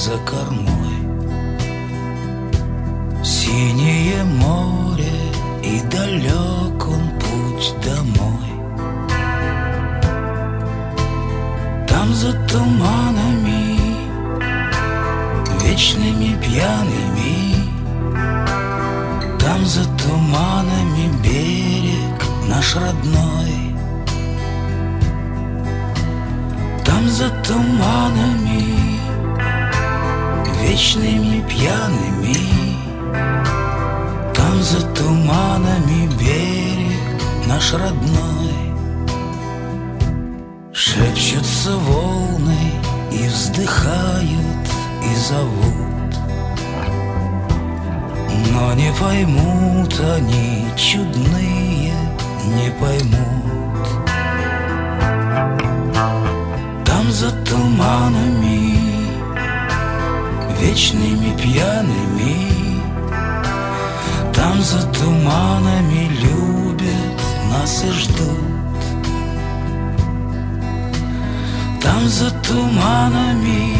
за кормой. Синее море, и далек он путь домой. Там за туманами, вечными пьяными, там за туманами берег наш родной. Там за туманами, вечными пьяными, там за туманами берег наш родной. Шепчутся волны и вздыхают, и зовут, но не поймут они, чудные, не поймут. Там за туманами, вечными пьяными, там за туманами любят нас и ждут. Там за туманами,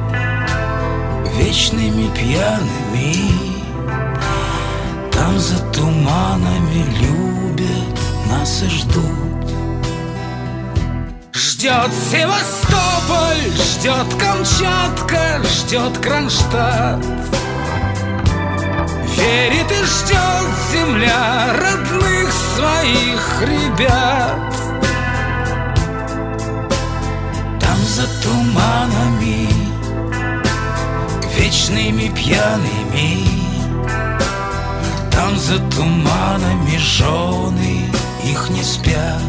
вечными пьяными, там за туманами любят нас и ждут. Ждет Севастополь, ждет Камчатка, ждет Кронштадт. Верит и ждет земля родных своих ребят. Там за туманами, вечными пьяными, там за туманами жены их не спят.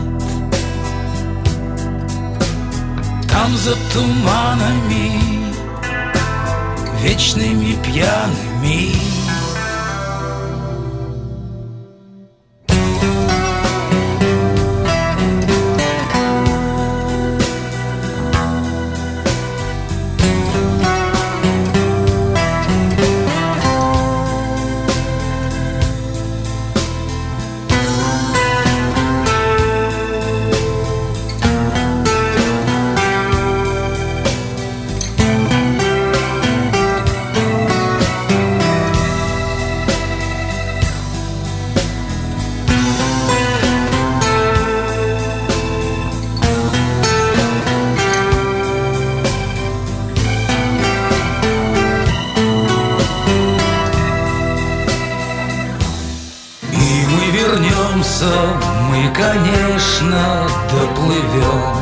Там за туманами, вечными пьяными. Мы, конечно, доплывем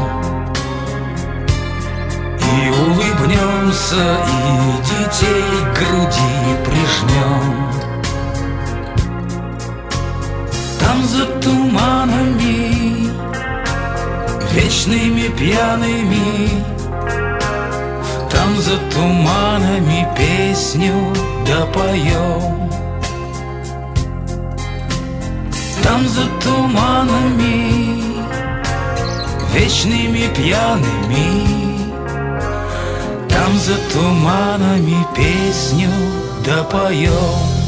и улыбнемся, и детей к груди прижмем. Там за туманами, вечными пьяными, там за туманами песню допоем. Там за туманами, вечными пьяными, там за туманами песню допоем.